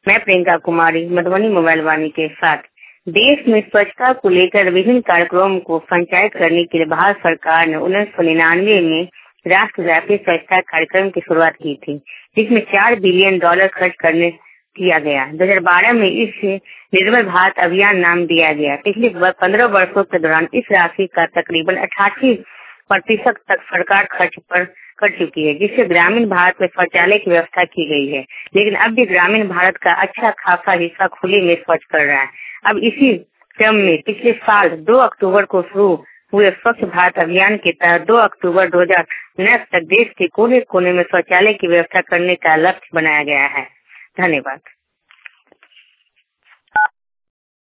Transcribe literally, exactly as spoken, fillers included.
मैं प्रियंका कुमारी मधुबनी मोबाइल वाणी के साथ। देश में स्वच्छता को लेकर विभिन्न कार्यक्रमों को संचालित करने के लिए भारत सरकार ने उन्नीस सौ निन्यानवे में राष्ट्रव्यापी स्वच्छता कार्यक्रम की शुरुआत की थी, जिसमें चार बिलियन डॉलर खर्च करने किया गया। दो हजार बारह में इसे निर्मल भारत अभियान नाम दिया गया। पिछले पंद्रह वर्षों के दौरान इस राशि का तकरीबन अठासी प्रतिशत तक सरकार खर्च पर कर चुकी है, जिससे ग्रामीण भारत में शौचालय की व्यवस्था की गई है। लेकिन अब भी ग्रामीण भारत का अच्छा खासा हिस्सा खुले में शौच कर रहा है। अब इसी क्रम में पिछले साल दो अक्टूबर को शुरू हुए स्वच्छ भारत अभियान के तहत दो अक्टूबर दो हजार उन्नीस तक देश के कोने कोने में शौचालय की व्यवस्था करने का लक्ष्य बनाया गया है। धन्यवाद।